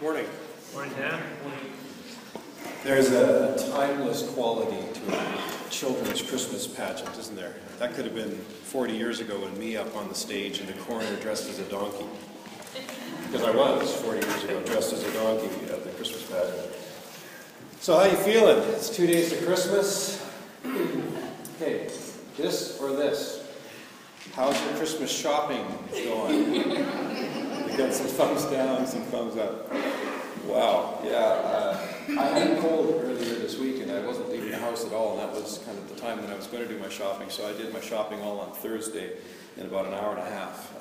Morning. Morning, Dan. There's a timeless quality to a children's Christmas pageant, isn't there? That could have been 40 years ago when me up on the stage in the corner dressed as a donkey. Because I was 40 years ago dressed as a donkey at the Christmas pageant. So how you feeling? It's 2 days to Christmas. Okay, this or this? How's your Christmas shopping going? We got some thumbs down, some thumbs up. Wow, yeah. I had a cold earlier this week and I wasn't leaving the house at all, and that was kind of the time when I was going to do my shopping. So I did my shopping all on Thursday in about an hour and a half.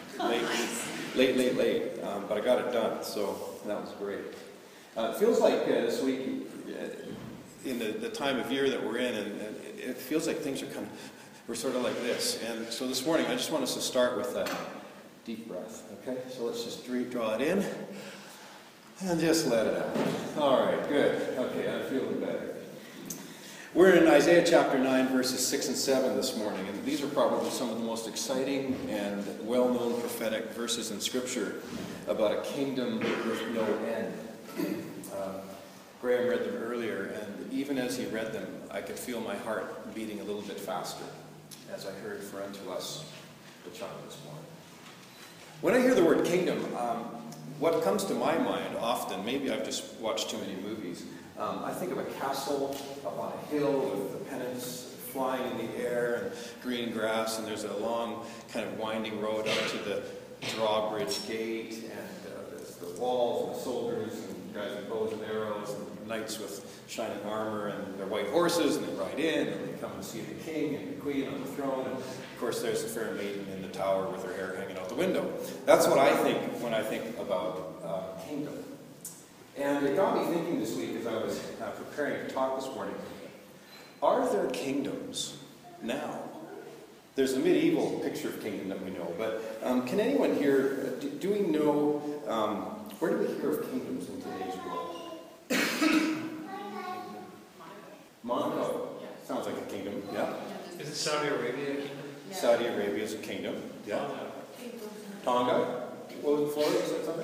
Late. But I got it done, so that was great. It feels like this week, in the time of year that we're in, and it feels like things are we're sort of like this. And so this morning, I just want us to start with a deep breath, okay? So let's just draw it in. And just let it out. All right, good. Okay, I'm feeling better. We're in Isaiah chapter 9, verses 6 and 7 this morning, and these are probably some of the most exciting and well-known prophetic verses in Scripture about a kingdom with no end. Graham read them earlier, and even as he read them, I could feel my heart beating a little bit faster as I heard "For unto us the child is born." When I hear the word kingdom, what comes to my mind often, maybe I've just watched too many movies, I think of a castle up on a hill with the pennants flying in the air and green grass, and there's a long kind of winding road up to the drawbridge gate, and there's the walls and the soldiers and guys with bows and arrows and knights with shining armor and their white horses, and they ride in and they come and see the king and the queen on the throne, and of course there's the fair maiden in the tower with her hair hanging out the window. That's what I think when I think about kingdom. And it got me thinking this week as I was preparing to talk this morning, are there kingdoms now? There's a medieval picture of kingdom that we know, but can anyone here, do we know, where do we hear of kingdoms in today's world? Monaco. Sounds like a kingdom, yeah. Is it Saudi Arabia a kingdom? Yeah. Saudi Arabia is a kingdom, yeah. Tonga. What was it, Florida? Is that something?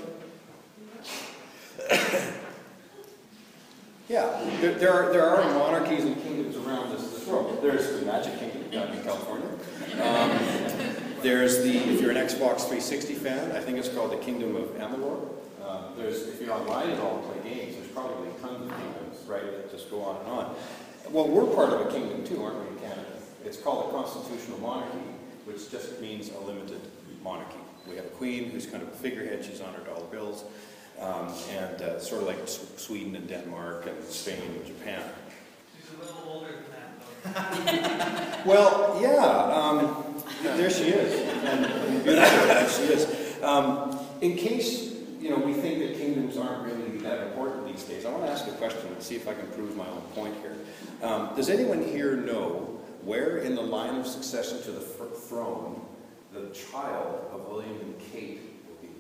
Yeah, there are monarchies and kingdoms around this world. There's the Magic Kingdom down in California. There's if you're an Xbox 360 fan, I think it's called the Kingdom of Amalur. If you're online at all and play games, there's probably tons of kingdoms, right, that just go on and on. Well, we're part of a kingdom too, aren't we, in Canada? It's called a constitutional monarchy, which just means a limited monarchy. We have a queen who's kind of a figurehead. She's on her dollar bills. And sort of like Sweden and Denmark and Spain and Japan. She's a little older than that, though. Well, yeah, there she is. And beautiful, there she is. In case, we think that kingdoms aren't really that important these days, I want to ask a question and see if I can prove my own point here. Does anyone here know where in the line of succession to the throne the child of William and Kate will be?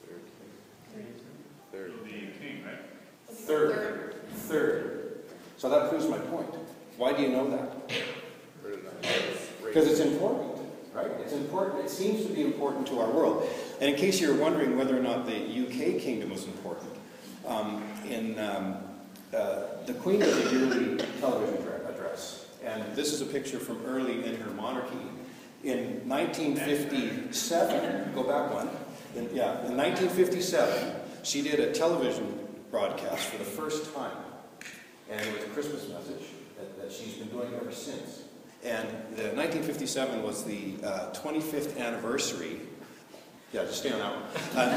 Third. He'll be king, right? Third. So that proves my point. Why do you know that? Because it's important, right? It's important. It seems to be important to our world. And in case you're wondering whether or not the UK kingdom was important, the Queen has a yearly television address. And this is a picture from early in her monarchy. In 1957, go back one. In 1957, she did a television broadcast for the first time. And it was a Christmas message that she's been doing ever since. And 1957 was the 25th anniversary. Yeah, just stay on that one.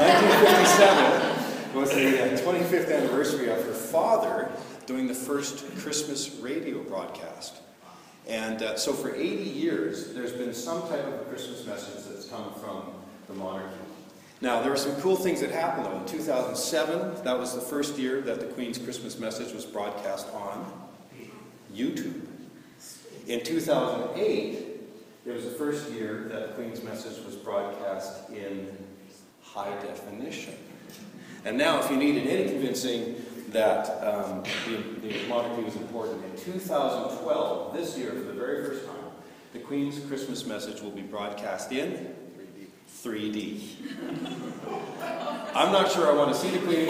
1957 was the 25th anniversary of her father doing the first Christmas radio broadcast. And so for 80 years, there's been some type of a Christmas message that's come from the monarchy. Now, there were some cool things that happened, though. In 2007, that was the first year that the Queen's Christmas message was broadcast on YouTube. In 2008, it was the first year that the Queen's message was broadcast in high definition. And now, if you needed any convincing that the monarchy was important, in 2012, this year, for the very first time, the Queen's Christmas message will be broadcast in 3D. I'm not sure I want to see the Queen.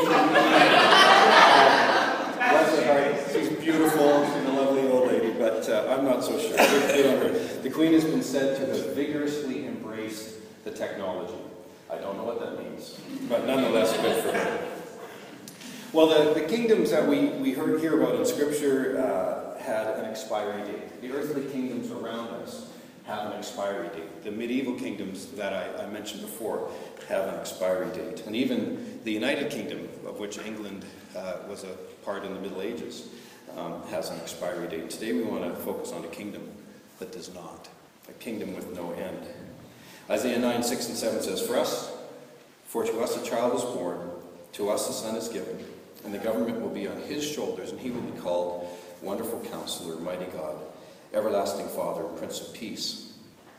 Bless her heart. She's beautiful. She's a lovely old lady, but I'm not so sure. Good on her. The Queen has been said to have vigorously embraced the technology. I don't know what that means, but nonetheless, good for her. Well, the kingdoms that we hear about in Scripture had an expiry date. The earthly kingdoms around us have an expiry date. The medieval kingdoms that I mentioned before have an expiry date. And even the United Kingdom, of which England was a part in the Middle Ages, has an expiry date. Today we want to focus on a kingdom that does not. A kingdom with no end. Isaiah 9, 6 and 7 says, For to us a child is born, to us a son is given, and the government will be on his shoulders, and he will be called Wonderful Counselor, Mighty God, Everlasting Father, Prince of Peace.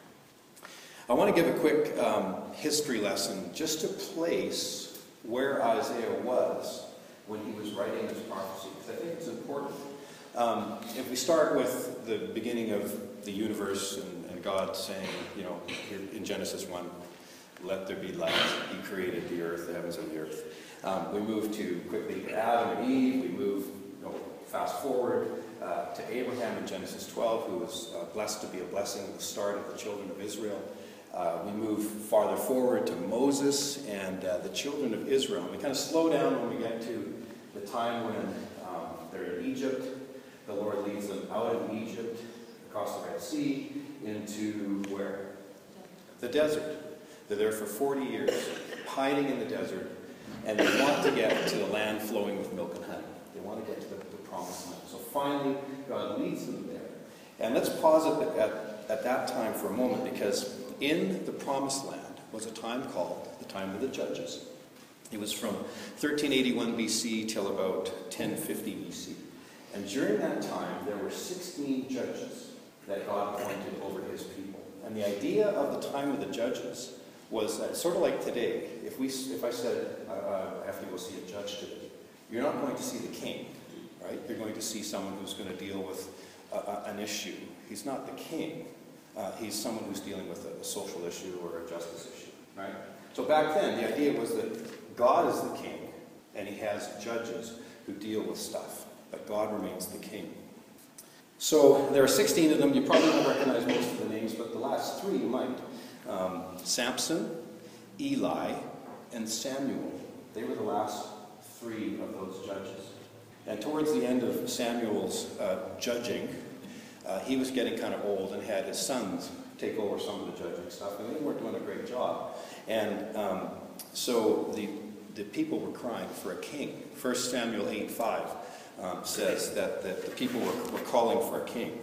I want to give a quick history lesson just to place where Isaiah was when he was writing this prophecy, because I think it's important. If we start with the beginning of the universe and God saying, in Genesis 1, let there be light. He created the earth, the heavens and the earth. We move to quickly Adam and Eve. We move fast forward to Abraham in Genesis 12, who was blessed to be a blessing at the start of the children of Israel. We move farther forward to Moses and the children of Israel. And we kind of slow down when we get to the time when they're in Egypt. The Lord leads them out of Egypt, across the Red Sea, into where? The desert. They're there for 40 years, hiding in the desert, and they want to get to the land flowing with milk and honey. They want to get to the promised land. So finally, God leads them there. And let's pause at that time for a moment, because in the promised land was a time called the time of the judges. It was from 1381 BC till about 1050 BC. And during that time, there were 16 judges that God appointed over his people. And the idea of the time of the judges was that, sort of like today, if I said, I have to go see a judge today, you're not going to see the king, right? You're going to see someone who's going to deal with an issue. He's not the king. He's someone who's dealing with a social issue or a justice issue, right? So back then, the idea was that God is the king, and he has judges who deal with stuff, but God remains the king. So there are 16 of them. You probably won't recognize most of the names, but the last three you might. Samson, Eli, and Samuel. They were the last three of those judges. And towards the end of Samuel's judging, he was getting kind of old and had his sons take over some of the judging stuff, and they weren't doing a great job. And so the people were crying for a king. 1 Samuel 8:5 says that the people were calling for a king.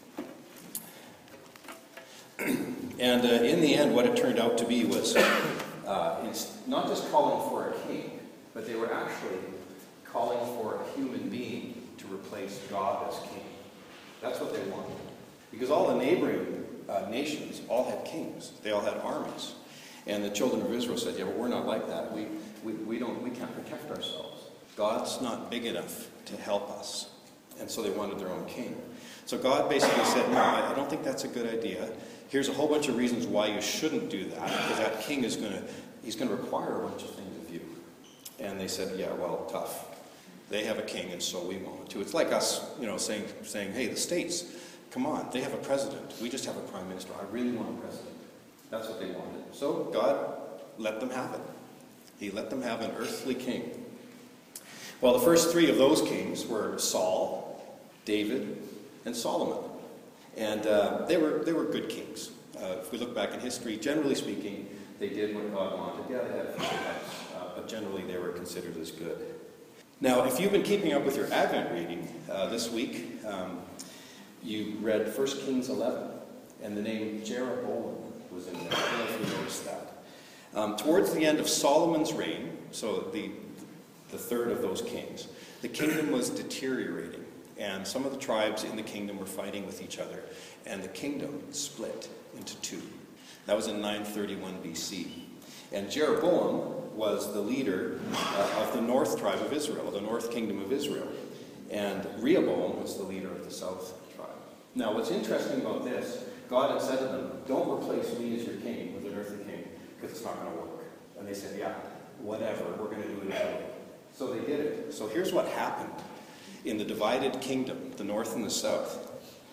And in the end, what it turned out to be was not just calling for a king, but they were actually calling for a human being to replace God as king. That's what they wanted. Because all the neighboring nations all had kings. They all had armies. And the children of Israel said, yeah, but we're not like that. We can't protect ourselves. God's not big enough to help us. And so they wanted their own king. So God basically said, no, I don't think that's a good idea. Here's a whole bunch of reasons why you shouldn't do that, because that king is going to require a bunch of things of you. And they said, yeah, well, tough. They have a king, and so we want to. It's like us, saying, hey, the states, come on, they have a president. We just have a prime minister. I really want a president. That's what they wanted. So God let them have it. He let them have an earthly king. Well, the first three of those kings were Saul, David, and Solomon. And they were good kings. If we look back in history, generally speaking, they did what God wanted. Yeah, they had a few hiccups, but generally they were considered as good. Now, if you've been keeping up with your Advent reading this week, you read 1 Kings 11, and the name Jeroboam was in there. I don't know if you noticed that. Towards the end of Solomon's reign, so the third of those kings, the kingdom was deteriorating, and some of the tribes in the kingdom were fighting with each other, and the kingdom split into two. That was in 931 BC. And Jeroboam was the leader of the north tribe of Israel, the north kingdom of Israel. And Rehoboam was the leader of the south tribe. Now, what's interesting about this, God had said to them, don't replace me as your king with an earthly king, because it's not going to work. And they said, yeah, whatever, we're going to do it anyway. So they did it. So here's what happened in the divided kingdom, the north and the south.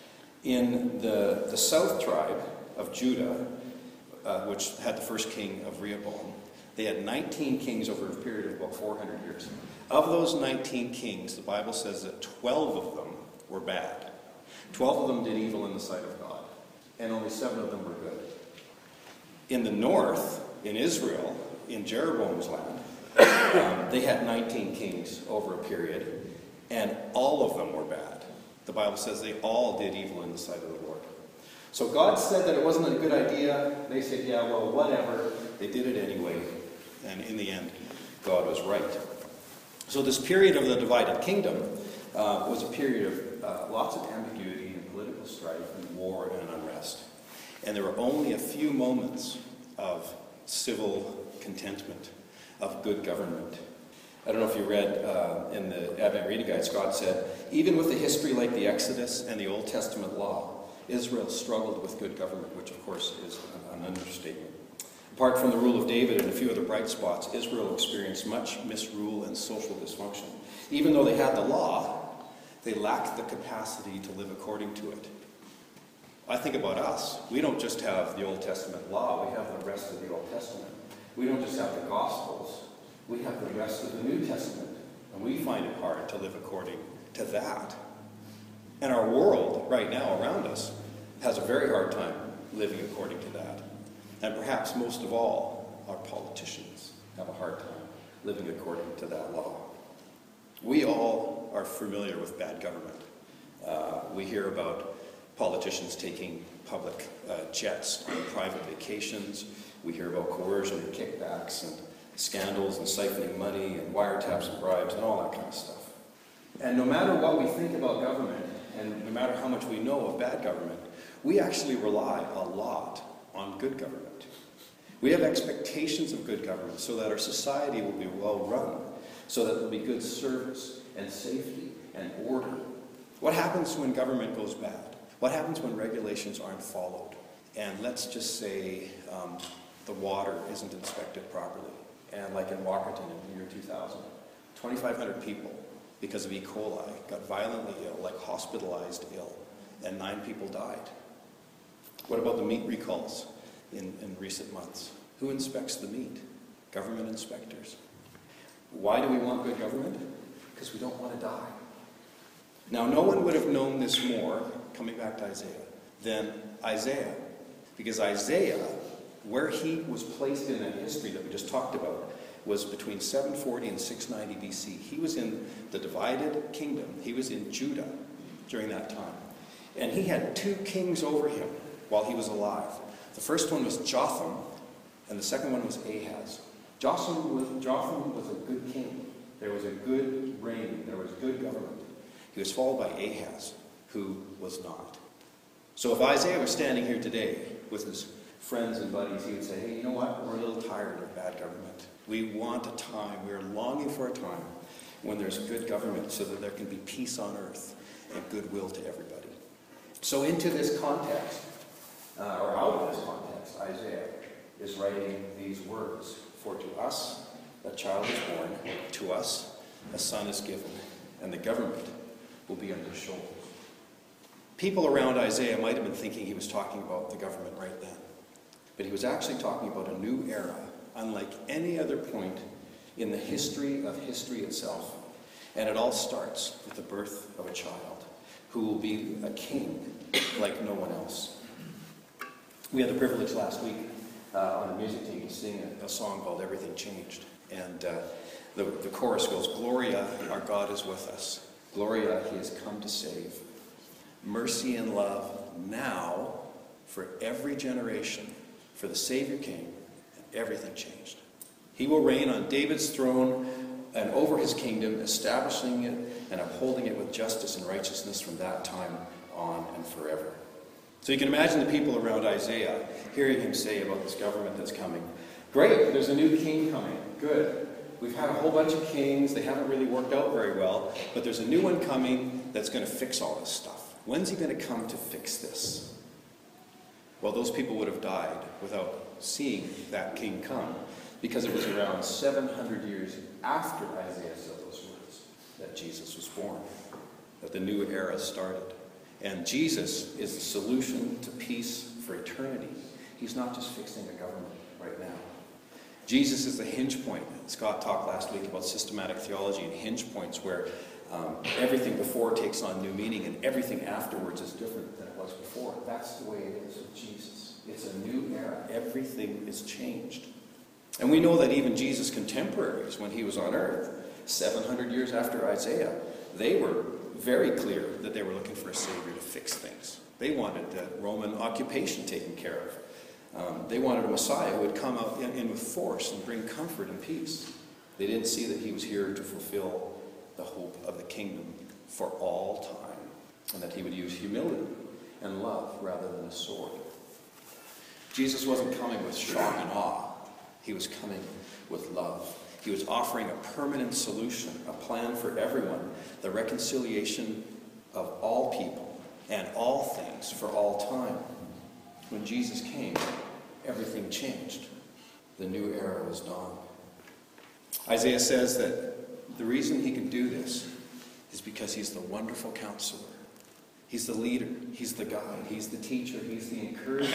In the south tribe of Judah, which had the first king of Rehoboam, they had 19 kings over a period of about 400 years. Of those 19 kings, the Bible says that 12 of them were bad. 12 of them did evil in the sight of God, and only 7 of them were good. In the north, in Israel, in Jeroboam's land, they had 19 kings over a period, and all of them were bad. The Bible says they all did evil in the sight of the Lord. So God said that it wasn't a good idea. They said, yeah, well, whatever. They did it anyway. And in the end, God was right. So this period of the divided kingdom was a period of lots of ambiguity and political strife and war and unrest. And there were only a few moments of civil contentment, of good government. I don't know if you read in the Advent Reading Guide, Scott said, even with a history like the Exodus and the Old Testament law, Israel struggled with good government, which of course is an understatement. Apart from the rule of David and a few other bright spots, Israel experienced much misrule and social dysfunction. Even though they had the law, they lacked the capacity to live according to it. I think about us. We don't just have the Old Testament law, we have the rest of the Old Testament. We don't just have the Gospels, we have the rest of the New Testament. And we find it hard to live according to that. And our world right now around us has a very hard time living according to that. And perhaps most of all, our politicians have a hard time living according to that law. We all are familiar with bad government. We hear about politicians taking public jets on private vacations. We hear about coercion and kickbacks and scandals and siphoning money and wiretaps and bribes and all that kind of stuff. And no matter what we think about government, and no matter how much we know of bad government, we actually rely a lot on good government. We have expectations of good government so that our society will be well run, so that there will be good service and safety and order. What happens when government goes bad? What happens when regulations aren't followed? And let's just say the water isn't inspected properly. And like in Walkerton in the year 2000, 2,500 people, because of E. coli, got violently ill, like hospitalized ill, and 9 people died. What about the meat recalls in recent months? Who inspects the meat? Government inspectors. Why do we want good government? Because we don't want to die. Now, no one would have known this more, coming back to Isaiah, than Isaiah. Because Isaiah, where he was placed in that history that we just talked about, was between 740 and 690 BC. He was in the divided kingdom. He was in Judah during that time. And he had 2 kings over him while he was alive. The first one was Jotham, and the second one was Ahaz. Jotham was a good king. There was a good reign. There was good government. He was followed by Ahaz, who was not. So if Isaiah was standing here today with his friends and buddies, he would say, hey, you know what? We're a little tired of bad government. We want a time, we're longing for a time when there's good government so that there can be peace on earth and goodwill to everybody. So into this context, or out of this context, Isaiah is writing these words. For to us a child is born, to us a son is given, and the government will be on his shoulders. People around Isaiah might have been thinking he was talking about the government right then. But he was actually talking about a new era, unlike any other point in the history of history itself. And it all starts with the birth of a child who will be a king like no one else. We had the privilege last week on the music team to sing a song called Everything Changed. And the chorus goes, Gloria, our God is with us. Gloria, he has come to save. Mercy and love now for every generation. For the Savior came, and everything changed. He will reign on David's throne and over his kingdom, establishing it and upholding it with justice and righteousness from that time on and forever. So you can imagine the people around Isaiah hearing him say about this government that's coming. Great, there's a new king coming. Good. We've had a whole bunch of kings. They haven't really worked out very well. But there's a new one coming that's going to fix all this stuff. When's he going to come to fix this? Well, those people would have died without seeing that king come. because it was around 700 years after Isaiah said those words that Jesus was born, that the new era started. And Jesus is the solution to peace for eternity. He's not just fixing a government right now. Jesus is the hinge point. Scott talked last week about systematic theology and hinge points where everything before takes on new meaning and everything afterwards is different than it was before. That's the way it is with Jesus. It's a new era. Everything is changed. And we know that even Jesus' contemporaries, when he was on earth, 700 years after Isaiah, they were very clear that they were looking for a savior to fix things. They wanted the Roman occupation taken care of. They wanted a Messiah who would come out in with force and bring comfort and peace. They didn't see that he was here to fulfill the hope of the kingdom for all time, and that he would use humility and love rather than a sword. Jesus wasn't coming with shock and awe. He was coming with love. He was offering a permanent solution, a plan for everyone, the reconciliation of all people and all things for all time. When Jesus came, everything changed. The new era was dawned. Isaiah says that the reason he can do this is because he's the wonderful counselor. He's the leader. He's the guide. He's the teacher. He's the encourager.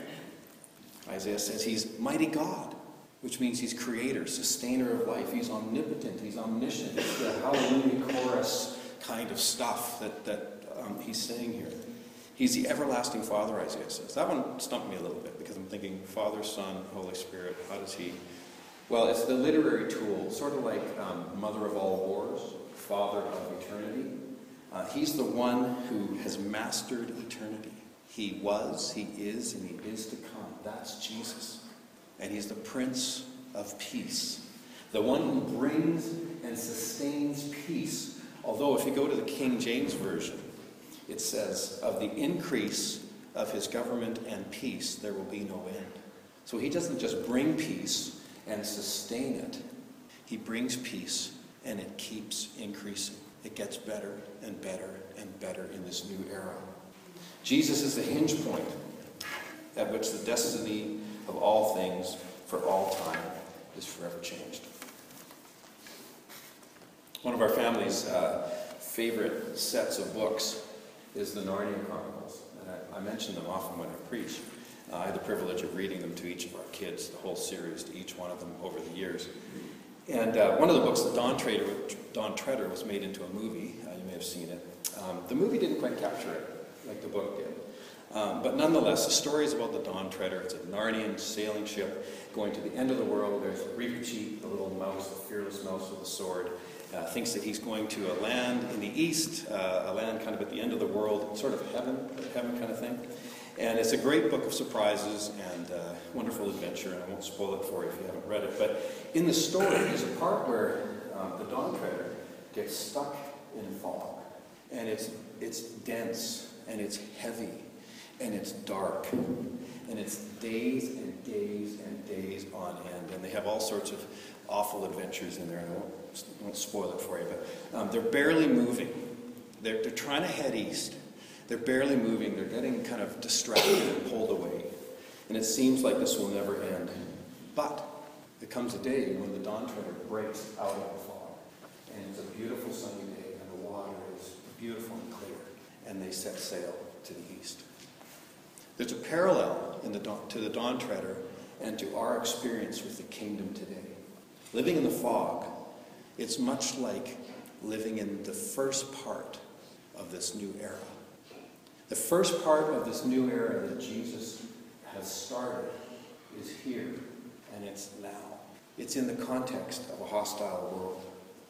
Isaiah says he's mighty God, which means he's creator, sustainer of life. He's omnipotent. He's omniscient. It's the hallelujah chorus kind of stuff that he's saying here. He's the everlasting Father, Isaiah says. That one stumped me a little bit because I'm thinking Father, Son, Holy Spirit. How does he... Well, it's the literary tool, sort of like Mother of all wars, Father of eternity. He's the one who has mastered eternity. He was, he is, and he is to come. That's Jesus. And he's the Prince of Peace. The one who brings and sustains peace. Although if you go to the King James Version, it says, of the increase of his government and peace, there will be no end. So he doesn't just bring peace and sustain it. He brings peace and it keeps increasing. It gets better and better and better in this new era. Jesus is the hinge point at which the destiny of all things for all time is forever changed. One of our family's favorite sets of books is the Narnia Chronicles. And I mention them often when I preach. I had the privilege of reading them to each of our kids, the whole series to each one of them over the years. And one of the books, The Dawn Treader, was made into a movie. You may have seen it. The movie didn't quite capture it like the book did. But nonetheless, the story is about the Dawn Treader. It's a Narnian sailing ship going to the end of the world. There's Rikachi, the little mouse, the fearless mouse with a sword, thinks that he's going to a land in the east, a land kind of at the end of the world, sort of heaven kind of thing. And it's a great book of surprises and wonderful adventure, and I won't spoil it for you if you haven't read it. But in the story, there's a part where the Dawn Treader gets stuck in fog. And it's dense, and it's heavy, and it's dark, and it's days and days and days on end. And they have all sorts of awful adventures in there, and I won't spoil it for you. But they're barely moving. They're trying to head east. They're barely moving. They're getting kind of distracted and pulled away. And it seems like this will never end. But there comes a day when the Dawn Treader breaks out of the fog. And it's a beautiful sunny day, and the water is beautiful and clear. And they set sail to the east. There's a parallel to the Dawn Treader and to our experience with the kingdom today. Living in the fog, it's much like living in the first part of this new era. The first part of this new era that Jesus has started is here, and it's now. It's in the context of a hostile world.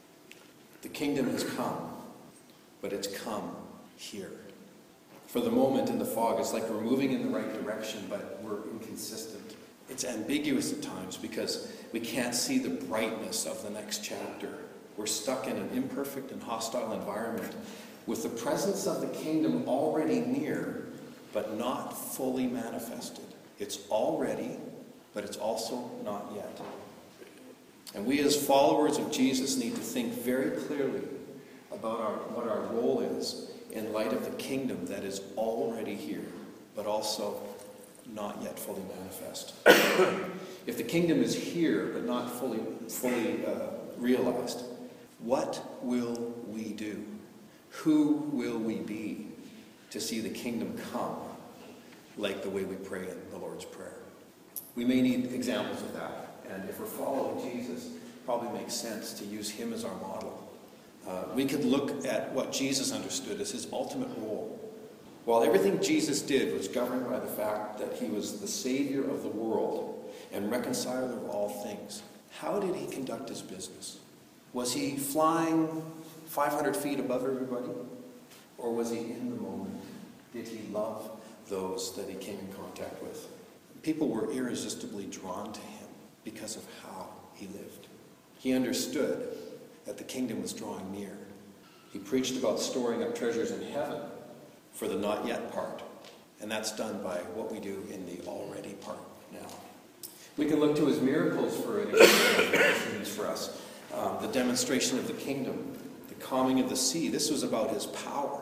The kingdom has come, but it's come here. For the moment in the fog, it's like we're moving in the right direction, but we're inconsistent. It's ambiguous at times because we can't see the brightness of the next chapter. We're stuck in an imperfect and hostile environment with the presence of the kingdom already near, but not fully manifested. It's already, but it's also not yet. And we as followers of Jesus need to think very clearly about what our role is in light of the kingdom that is already here, but also not yet fully manifest. If the kingdom is here but not fully realized, what will we do? Who will we be to see the kingdom come like the way we pray in the Lord's Prayer? We may need examples of that, and if we're following Jesus, it probably makes sense to use him as our model. We could look at what Jesus understood as his ultimate role. While everything Jesus did was governed by the fact that he was the Savior of the world and reconciler of all things, how did he conduct his business? Was he flying 500 feet above everybody? Or was he in the moment? Did he love those that he came in contact with? People were irresistibly drawn to him because of how he lived. He understood that the kingdom was drawing near. He preached about storing up treasures in heaven for the not yet part. And that's done by what we do in the already part now. We can look to his miracles for an example of what means for us. The demonstration of the kingdom, the calming of the sea. This was about his power.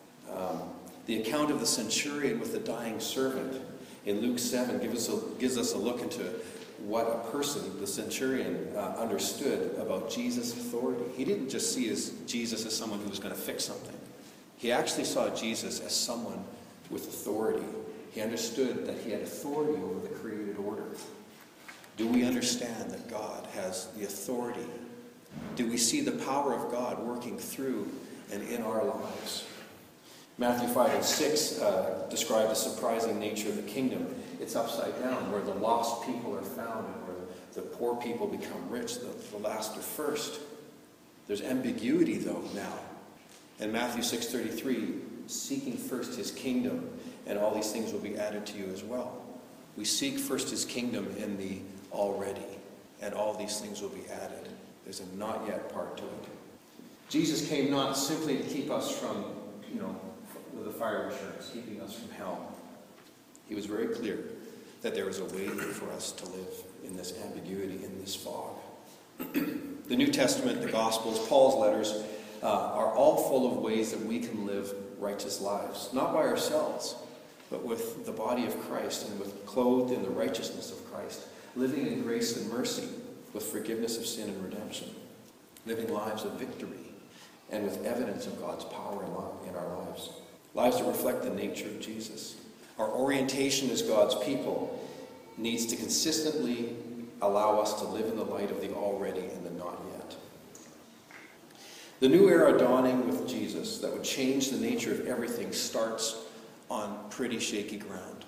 The account of the centurion with the dying servant in Luke 7 gives us a look into what a person, the centurion, understood about Jesus' authority. He didn't just see Jesus as someone who was going to fix something. He actually saw Jesus as someone with authority. He understood that he had authority over the created order. Do we understand that God has the authority? Do we see the power of God working through and in our lives? Matthew 5 and 6 describe the surprising nature of the kingdom. It's upside down, where the lost people are found and where the poor people become rich, the last are first. There's ambiguity, though, now. In Matthew 6:33, seeking first his kingdom, and all these things will be added to you as well. We seek first his kingdom in the already, and all these things will be added. There's a not yet part to it. Jesus came not simply to keep us from, with the fire insurance, keeping us from hell. He was very clear that there was a way for us to live in this ambiguity, in this fog. The New Testament, the Gospels, Paul's letters, are all full of ways that we can live righteous lives. Not by ourselves, but with the body of Christ and with clothed in the righteousness of Christ. Living in grace and mercy with forgiveness of sin and redemption. Living lives of victory and with evidence of God's power in our lives. Lives that reflect the nature of Jesus. Our orientation as God's people needs to consistently allow us to live in the light of the already and the not yet. The new era dawning with Jesus that would change the nature of everything starts on pretty shaky ground.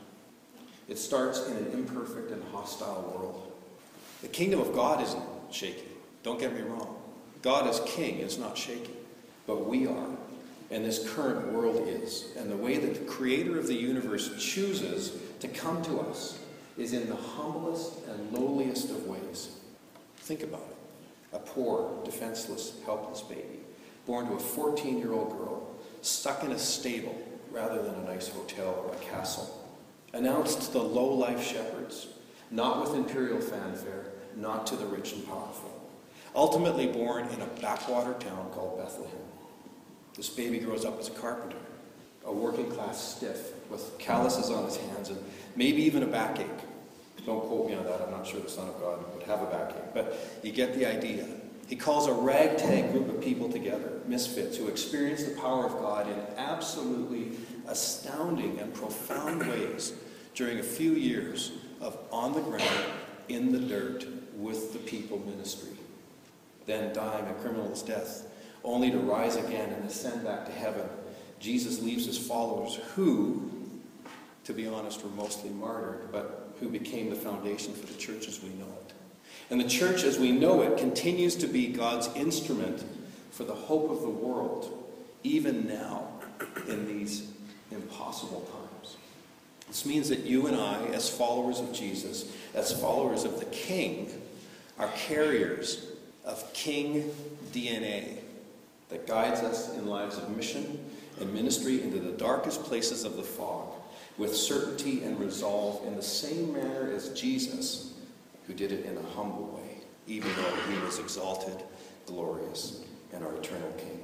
It starts in an imperfect and hostile world. The kingdom of God isn't shaky. Don't get me wrong. God is king. It's not shaky. But we are. And this current world is. And the way that the creator of the universe chooses to come to us is in the humblest and lowliest of ways. Think about it. A poor, defenseless, helpless baby, born to a 14-year-old girl, stuck in a stable rather than a nice hotel or a castle. Announced to the low-life shepherds, not with imperial fanfare, not to the rich and powerful. Ultimately born in a backwater town called Bethlehem. This baby grows up as a carpenter, a working-class stiff with calluses on his hands and maybe even a backache. Don't quote me on that. I'm not sure the Son of God would have a backache, but you get the idea. He calls a ragtag group of people together, misfits, who experience the power of God in absolutely astounding and profound ways during a few years of on the ground, in the dirt, with the people ministry. Then dying a criminal's death, only to rise again and ascend back to heaven. Jesus leaves his followers who, to be honest, were mostly martyred, but who became the foundation for the church as we know it. And the church as we know it continues to be God's instrument for the hope of the world, even now in these impossible times. This means that you and I, as followers of Jesus, as followers of the King, are carriers of King DNA that guides us in lives of mission and ministry into the darkest places of the fog with certainty and resolve in the same manner as Jesus, who did it in a humble way, even though he was exalted, glorious, and our eternal King.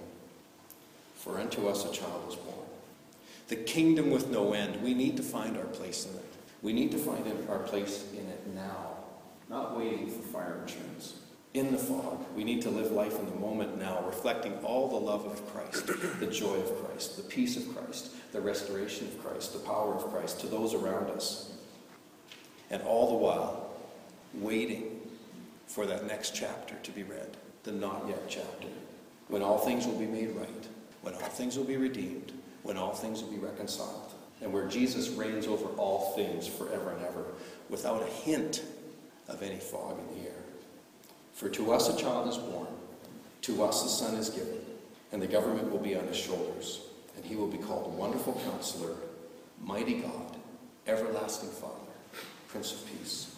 For unto us a child is born. The kingdom with no end. We need to find our place in it. We need to find our place in it now, not waiting for fire insurance. In the fog, we need to live life in the moment now, reflecting all the love of Christ, the joy of Christ, the peace of Christ, the restoration of Christ, the power of Christ to those around us. And all the while, waiting for that next chapter to be read, the not yet chapter, when all things will be made right, when all things will be redeemed, when all things will be reconciled, and where Jesus reigns over all things forever and ever, without a hint of any fog in the air. For to us a child is born, to us a son is given, and the government will be on his shoulders, and he will be called Wonderful Counselor, Mighty God, Everlasting Father, Prince of Peace.